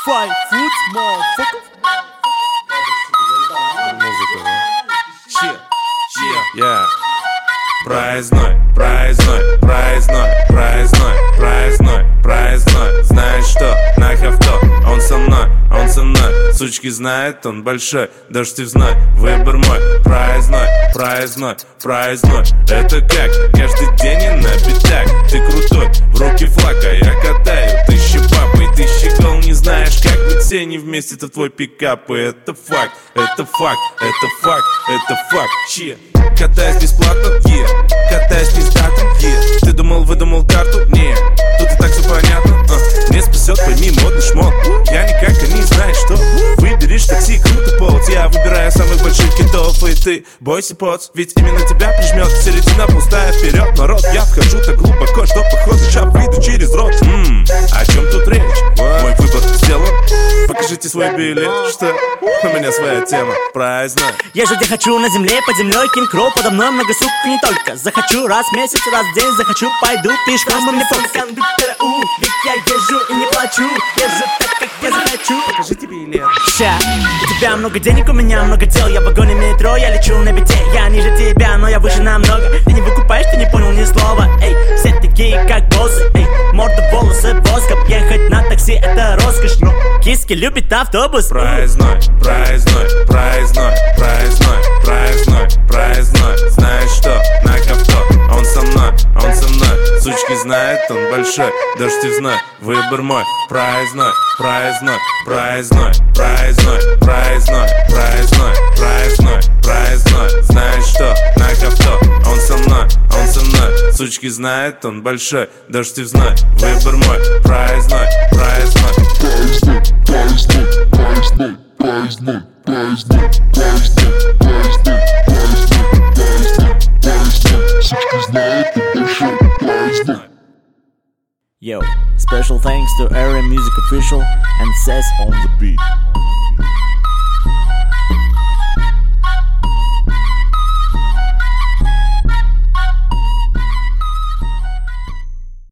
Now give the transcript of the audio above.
Five foot, motherfucker. Музыка, да? Yeah. Проездной, проездной, проездной, проездной, проездной, проездной. Знаешь что, на авто, он со мной, сучки знает, он большой, дождь и в зной, выбор мой. Проездной, проездной, проездной. Это как, каждый день я на битах. Ты крутой, в руки флаг, а я катаю. Тысяча папы, тысяча гол, не знаешь как. Ведь все не вместе, это твой пикап. И это факт, это факт, это факт, это факт. Катаюсь бесплатно, катаюсь пиздато, Ты думал, выдумал карту? Нет, тут и так все понятно, Не спасет, пойми, модный шмот. Я никак и не знаю, что. Выберешь такси, круто повод. Я выбираю самых больших китов. И ты бойся, поц, ведь именно тебя прижмет. Середина пустая, вперед, народ. Я вхожу так глубоко, что похоже, сейчас выйду через рот. О чем тут речь? Мой выбор сделан. Покажите свой билет, что у меня своя тема, праздник. Езжу где хочу, на земле, под землей, Кинг Кроу подо мной, много сук не только. Захочу раз в месяц, раз в день, захочу, пойду пешком, и мне фокус. Ведь я езжу и не плачу, езжу так, как я захочу. Покажите билет. Ща, у тебя много денег, у меня много дел. Я в вагоне метро, я лечу на бите. Я ниже тебя, но я выше намного. Ты не выкупаешь, ты не понял ни слова. Эй, все такие как боссы. Эй, морда, волосы, воском. Ехать на такси, это роскошь. Но киски любит автобус. Проездной, проездной, проездной, проездной, проездной, проездной. Знаешь что, на авто, он со мной, сучки знает, он большой, дождь и в зной, выбор мой. Проездной, проездной, проездной, проездной, проездной, проездной, проездной, проездной. Знаешь что, на авто, он со мной, сучки знает, он большой, дождь и в зной, выбор мой. Проездной, проездной, проездной, проездной, проездной, проездной, проездной, проездной, проездной, проездной, проездной, сучки знает, он большой, проездной. Yo, special thanks to Area Music Official and Says on the beat.